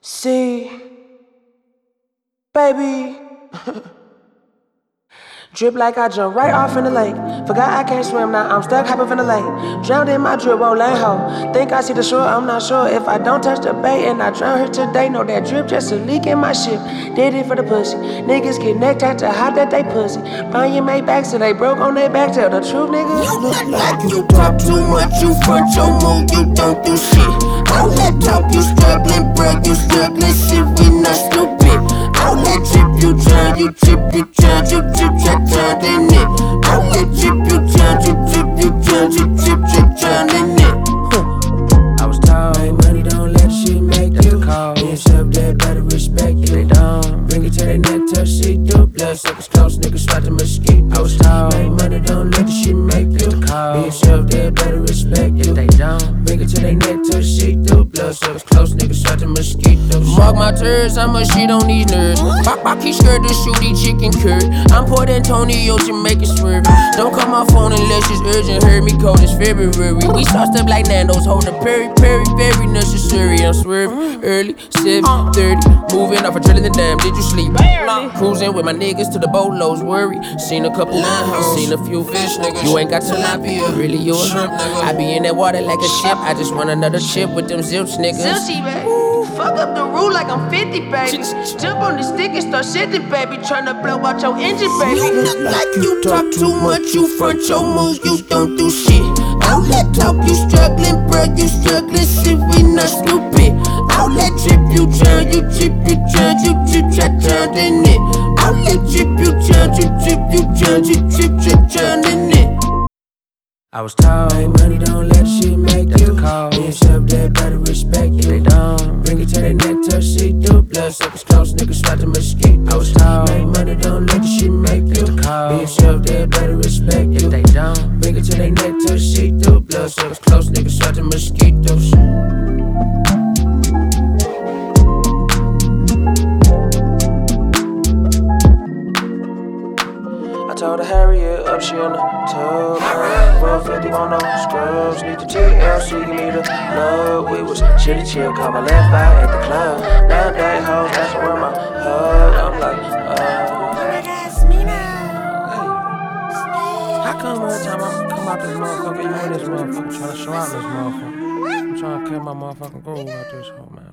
See, baby, drip like I jumped right off in the lake. Forgot I can't swim, now I'm stuck hopping in the lake. Drowned in my drip, won't lay ho. Think I see the shore, I'm not sure if I don't touch the bait. And I drown here today, know that drip just a leak in my ship. Did it for the pussy. Niggas get necked out to hide that they pussy. Find your mate back so they broke on their back. Tell the truth, nigga. You look like you talk too much, you front your move, you don't do shit. All that talk, you struggling, bruh, you struggling, shit, we not stupid. All that drip, you drown, you drip, you drown, you drip, drown in it. All that drip, you drown, you drip, you drown, you drip, drown in it. I was told, hey, money don't let shit make you call. Be yourself, they better respect you. They don't bring it to their neck, touch see through. Blood suckers close, niggas swat the mosquito. I was told, hey, money don't let the shit make you call. Be yourself, they better respect you. They don't bring it to their neck, touch see through. Blood suckers close, niggas swat the mosquito. Mark my turds, how much shit on these nerds. Pop keep scared to shoot these chicken curd. I'm Port Antonio, Jamaican swerve. Don't call my phone unless it's urgent. Heard me cold as February. We sauced up like Nando's, hold a very necessary. I'm swerving early, 7:30. Moving off a drilling the dam. Did you sleep? Cruising with my niggas to the bolos. Worry. Seen a couple hoes, seen a few fish niggas. You ain't got tilapia, really yours. I be in that water like a ship. I just want another chip with them zilch niggas. Zilchy, baby. Ooh, fuck up the rule like I'm 50, baby. Jump on the stick and start shitting, baby. Tryna blow out your engine, baby. You look like you talk too much, you front your moves, you don't do shit. All that talk, you struggling, bruh, you struggling, shit, we not stupid. All that drip, you drown, you drip, you drown, you drip, drown in it. All that drip, you drown, you drip, you drown, you drip, drown in it. I was told, hey, money don't let shit make you call. Be yourself, they better respect you. They don't bring it to their neck, touch see through. Blood suckers close, niggas swat the mosquito. I was told, hey, money don't let the shit make you call. Be yourself, they better respect you. They don't bring it to their neck, touch see through. Blood suckers close, niggas swat the mosquitoes. I told her hurry it up, she in the tub. 150 on no scrubs, need the TLC, give me the love. We was chilly chill, caught my left eye at the club. Nowadays hoes asking where my hug. I'm like, how come every time I come out this motherfucker, you in this motherfucker trying to show out this motherfucker? I'm trying to kill my motherfucking groove out this hoe, man.